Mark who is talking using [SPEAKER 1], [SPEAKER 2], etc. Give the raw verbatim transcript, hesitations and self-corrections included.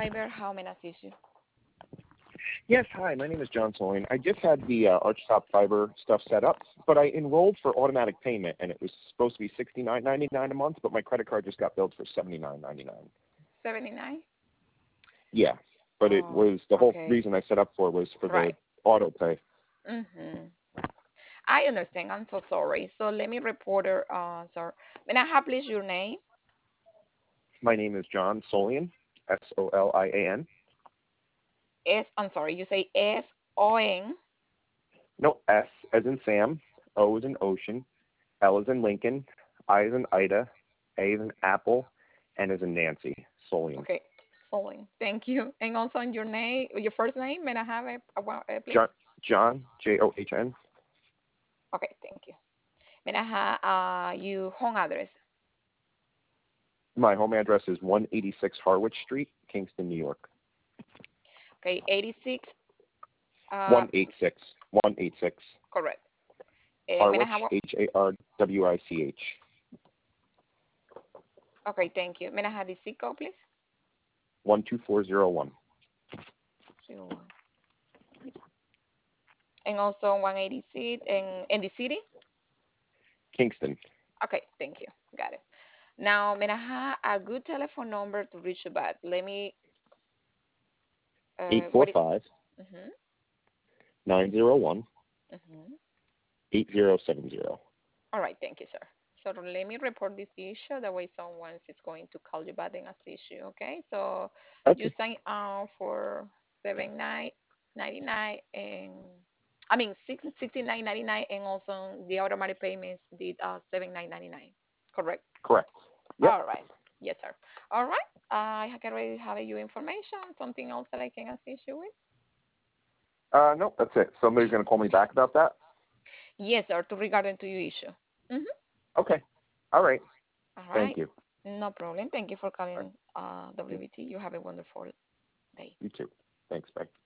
[SPEAKER 1] Fiber. How may I assist you?
[SPEAKER 2] Yes, hi, my name is John Solian. I just had the uh, Archtop Fiber stuff set up, but I enrolled for automatic payment, and it was supposed to be sixty-nine ninety-nine a month, but my credit card just got billed for seventy-nine ninety-nine.
[SPEAKER 1] seventy-nine?
[SPEAKER 2] Yeah, but it
[SPEAKER 1] Oh,
[SPEAKER 2] was, the whole
[SPEAKER 1] okay.
[SPEAKER 2] reason I set up for was for the
[SPEAKER 1] Right.
[SPEAKER 2] auto pay.
[SPEAKER 1] Mm-hmm. I understand. I'm so sorry. So let me report her, uh, sir. May I have please your name?
[SPEAKER 2] My name is John Solian, S O L I A N.
[SPEAKER 1] S, I'm sorry, you say S O N.
[SPEAKER 2] No, S as in Sam, O as in Ocean, L as in Lincoln, I as in Ida, A as in Apple, N as in Nancy, Solian.
[SPEAKER 1] Okay, Solon. Thank you. And also your name, your first name, may I have it, uh, well, uh, please?
[SPEAKER 2] John, John, J O H N.
[SPEAKER 1] Okay, thank you. May I have uh, your home address?
[SPEAKER 2] My home address is one eighty-six Harwich Street, Kingston, New York.
[SPEAKER 1] Okay, eighty-six. Uh,
[SPEAKER 2] one eighty-six. one eighty-six.
[SPEAKER 1] correct. Uh, may I
[SPEAKER 2] Harwich,
[SPEAKER 1] have what?
[SPEAKER 2] H A R W I C H.
[SPEAKER 1] Okay, thank you. May I have the zip code, please?
[SPEAKER 2] one two four zero one.
[SPEAKER 1] Zero one. And also one eighty-six in, in the city?
[SPEAKER 2] Kingston.
[SPEAKER 1] Okay, thank you. Got it. Now, may I have a good telephone number to reach you back? Let me, uh, what is,
[SPEAKER 2] eight four five,
[SPEAKER 1] mm-hmm,
[SPEAKER 2] nine zero one,
[SPEAKER 1] mm-hmm.
[SPEAKER 2] eight zero seven zero.
[SPEAKER 1] All right, thank you, sir. So let me report this issue. That way someone is going to call you back and assist you, okay? So you
[SPEAKER 2] Okay.
[SPEAKER 1] sign up for seven nine ninety nine and I mean six sixty nine ninety nine and also the automatic payments did uh seven nine ninety nine. Correct.
[SPEAKER 2] Correct. Yep.
[SPEAKER 1] All right. Yes, sir. All right. I can already have your information. Something else that I can assist you with?
[SPEAKER 2] Uh, nope, that's it. Somebody's going to call me back about that?
[SPEAKER 1] Yes, sir. To regarding to your issue. Mm-hmm.
[SPEAKER 2] Okay. All right.
[SPEAKER 1] All
[SPEAKER 2] Thank
[SPEAKER 1] right.
[SPEAKER 2] you.
[SPEAKER 1] No problem. Thank you for
[SPEAKER 2] All right.
[SPEAKER 1] calling uh,
[SPEAKER 2] Yeah,
[SPEAKER 1] W B T. You have a wonderful day.
[SPEAKER 2] you too. Thanks. Bye.